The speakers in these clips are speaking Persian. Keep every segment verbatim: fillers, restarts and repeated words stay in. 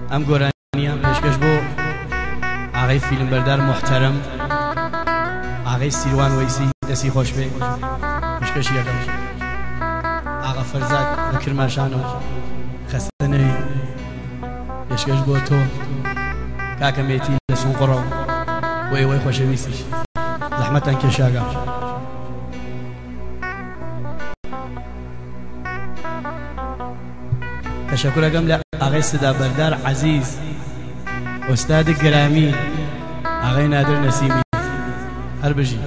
ام گۆرانیە پێشکەش بۆ ئاغای فیلمبەردار محتەرەم ئاغای سیروان وەیسی دەستی خۆش بێ پێشکەشی یەکەم ئاغا فەرزاد لە کرماشانەوە خەستە نەوی پێشکەش بۆ تۆ کاکە مێتی لە سونقڕەوە بۆ ئێوەی خۆشەویستیش زەحمەتان کێشاگا تشکرەکەم لە ئاغای سدا بەردار عەزیز ئۆستادی گرامی ئاغای نادر نەسیمی هەر بژی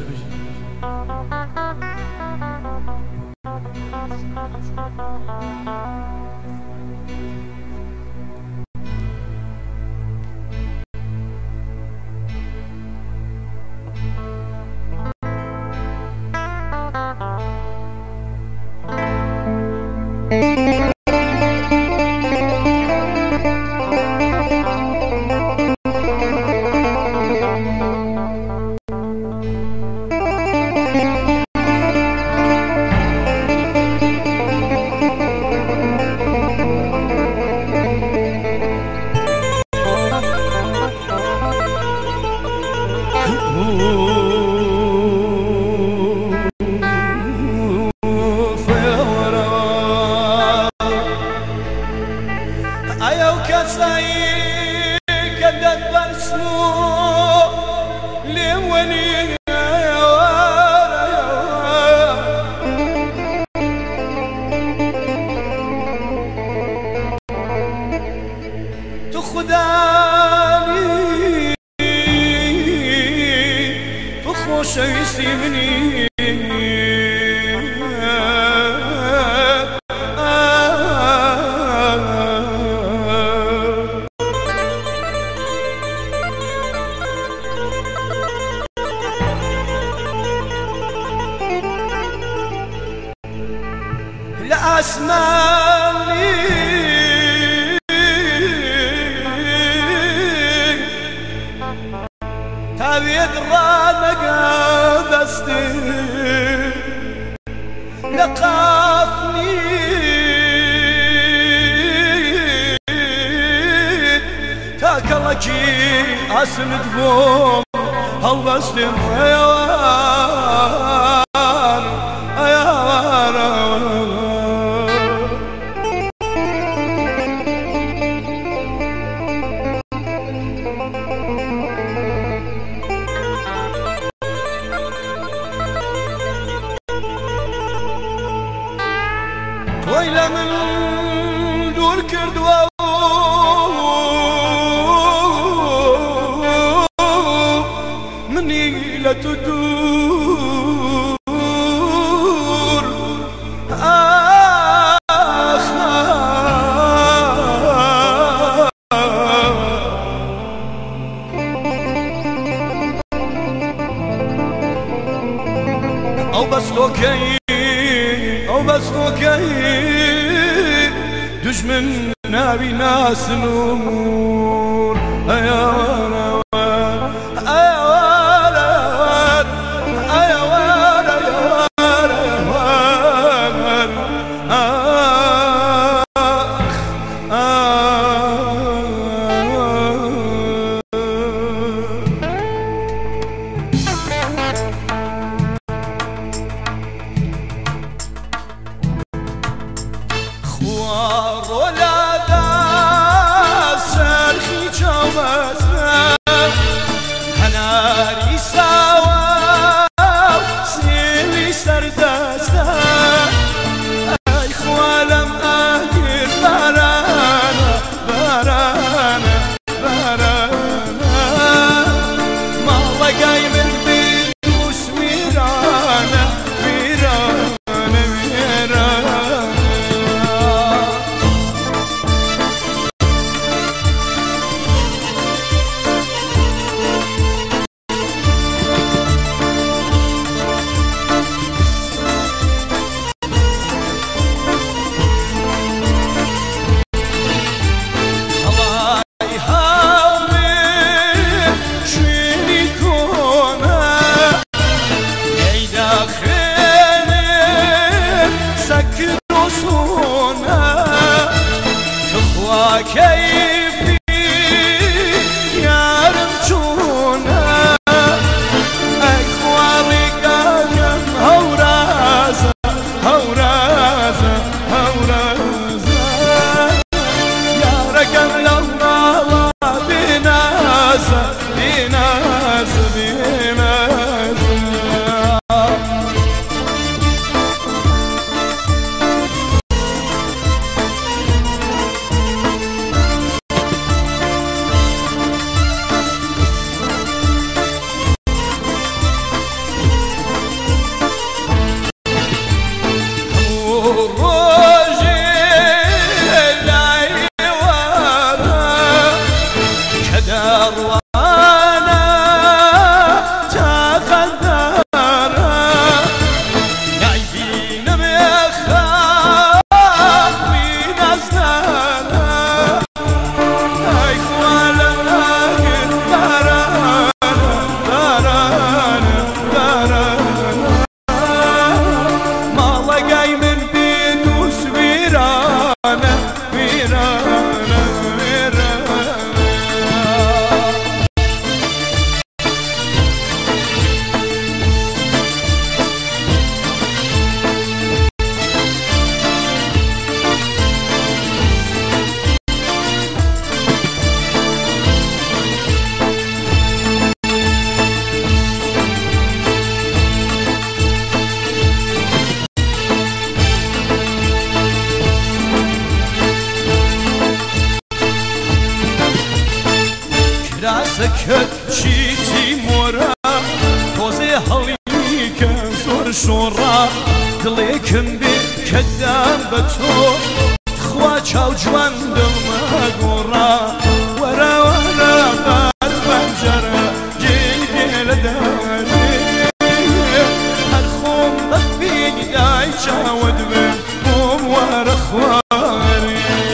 کراسەکەت چیتی مۆرە تۆزێ هەڵیکە زۆر شۆڕە دڵێکم بێ کە دام بە تۆ خوا چاو جوان دڵمە گۆڕا وەرە وەرە بەر پەنجەرە گێی بێ لە دەرێ هەر خۆم بە فیگدای چاوە دبێ بۆم وەرە خوارێ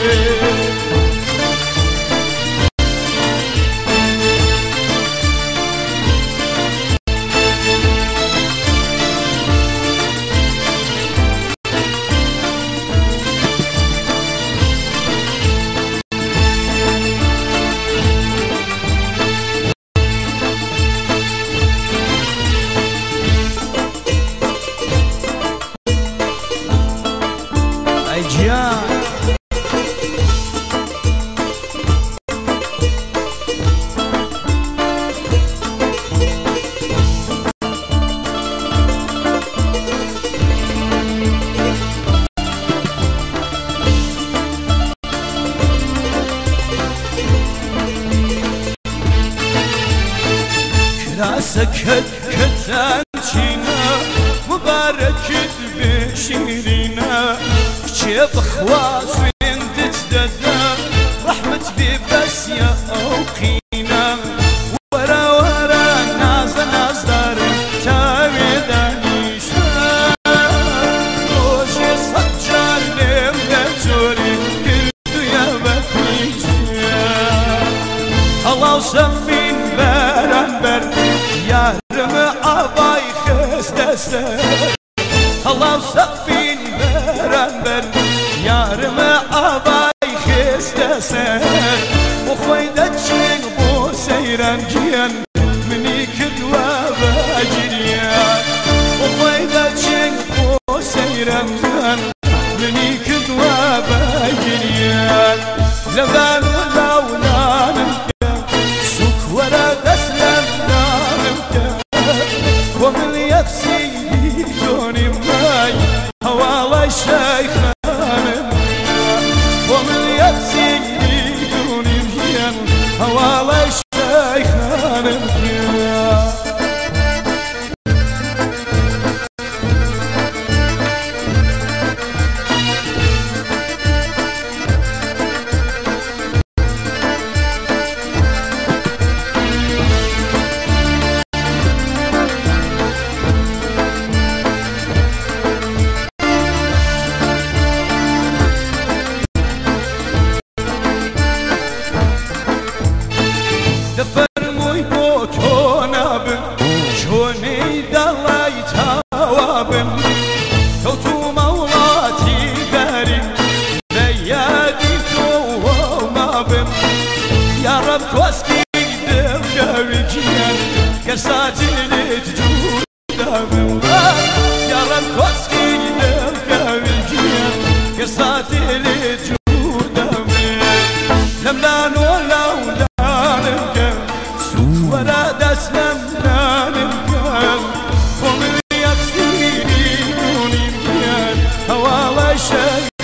کراسەکەت کە تەنچینە مبارەکت بێ شیرینە کچێ بخوا سوێندت دەدا ڕەحمت بێ بەسیە ئەو قینە وەرە وەرە نازە نازدارم تاوێ دانیشە ڕۆژێ سەد جار لێم دەجۆری کردویە بە پیشە هەڵاو سەفین بەرەمبەر یارمە ئاوای خستە سەر هەڵاو سەفین بەرەمبەر یارمە ئاوای خستە سەر بۆ خۆی دەچێن بۆ سەیرانگیان منی کردووە بە گریان بۆ خۆی دەچێن بۆ سەیرانگیان منی کردووە بە گریان لەبان و لاولانم کە سوک وەرە دەست لەم نانم کە بۆ من یەکسیدی تۆنی مای هەواڵای شایخانم بۆ من یەکسیدی تۆنی ژیان هەواڵای شایخانم دەفەرمووی بۆ تۆ نابم چۆنەی دەڵای تاوابم کەوتومە وڵاتی داریم لە یادی تۆ مابم یاڕەب کۆسکی دڵگەوی گیان گەر ساتی لێت جوودابم یاڕەب کۆسکی دڵگەوی گیان گەر ساتی لێت جوودابم لەمدان و لاولانم کە وەرە دەست لەم نانم کەم بۆ من یەکسیری دونیم گیان هەواڵای شەی